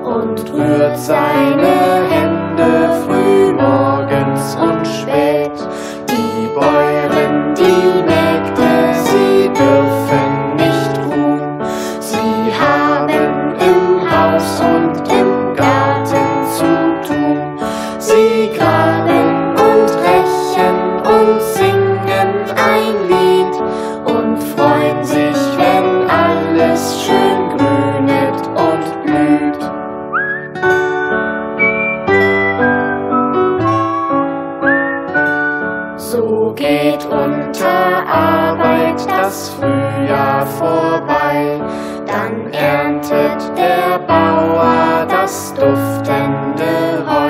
und rührt seine Hände früh morgens und spät. Die Bäuerin, die Mägde, sie dürfen nicht ruhen. Sie haben im Haus und im Garten zu tun. Sie graben und rechen und singen ein Lied und freuen sich, wenn alles schön grünet und blüht. So geht unter Arbeit das Frühjahr vorbei, dann erntet der Bauer das duftende Heu.